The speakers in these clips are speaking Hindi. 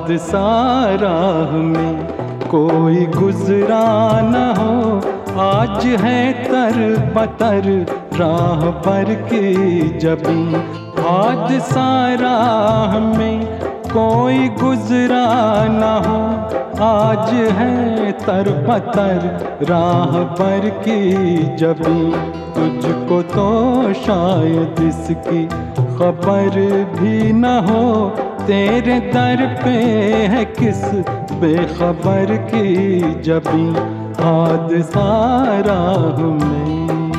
हादसा राह में कोई गुजरा न हो, आज है तर बतर राह पर की जबी। हादसा राह में कोई गुजरा न हो, आज है तर बतर राह पर की जबी। तुझको तो शायद इसकी खबर भी न हो, तेरे दर पे है किस बेखबर की जबी। हादसा राह में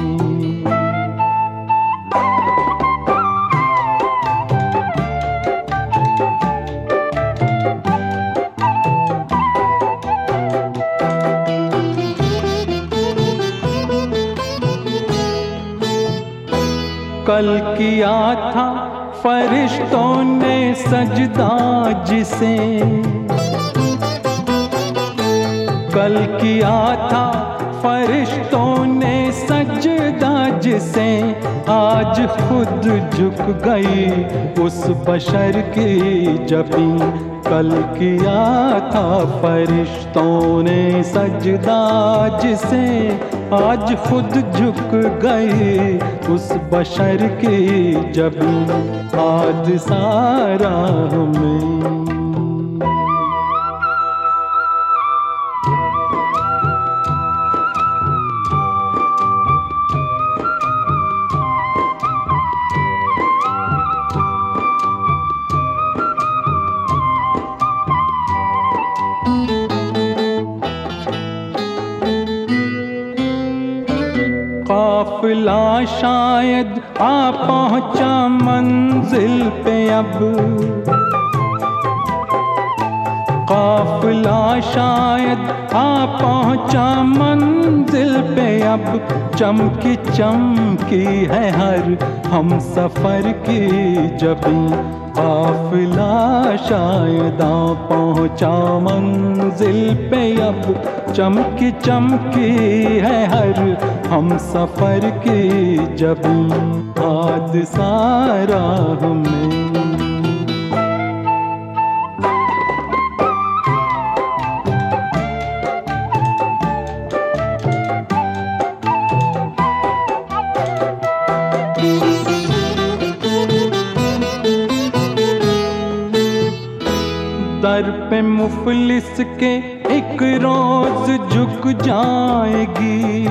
कल किया था फरिश्तों ने सजदा जिसे, कल किया था फरिश्तों ने सजदा जिसे। आज खुद झुक गई उस बशर की जबी। कल किया था फरिश्तों ने सजदा जिसे, आज खुद झुक गई उस बशर की जबी। हादसा राह में काफिला शायद आ पहुंचा मंजिल पे अब, काफिला शायद आ पहुंचा मंजिल पे अब। चमकी चमकी है हर हम सफर की जबी। काफिला शायद आ पहुंचा मंजिल पे अब, चमकी चमकी है हर हम सफर की जबी। हादसा राह में दर पे मुफलिस के एक रोज झुक जाएगी,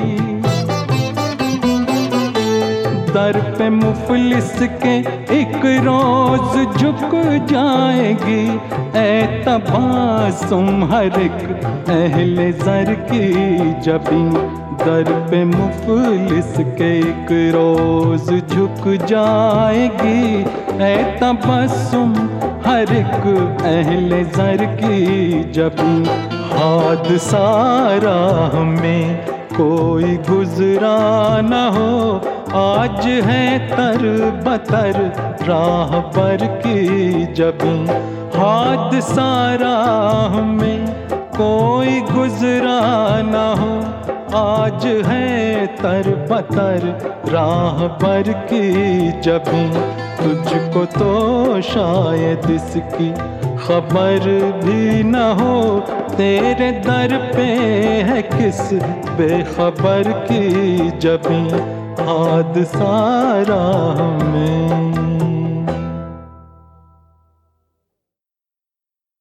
दर पे मुफलिस के एक रोज झुक जाएगी। ए तबासुम हर एक अहले ज़र की जबी। दर पे मुफलिस के एक रोज झुक जाएगी। ए तबस्सुम हर एक अहले ज़र की जबी। हादसा राह में कोई गुजरा न हो, आज है तर बतर राह पर की जबी। हादसा राह में कोई गुजरा न हो, आज है तर बतर राह पर की जबी। तुझको तो शायद इसकी खबर भी न हो, तेरे दर पे है किस बेखबर की जबी। हादसा राह में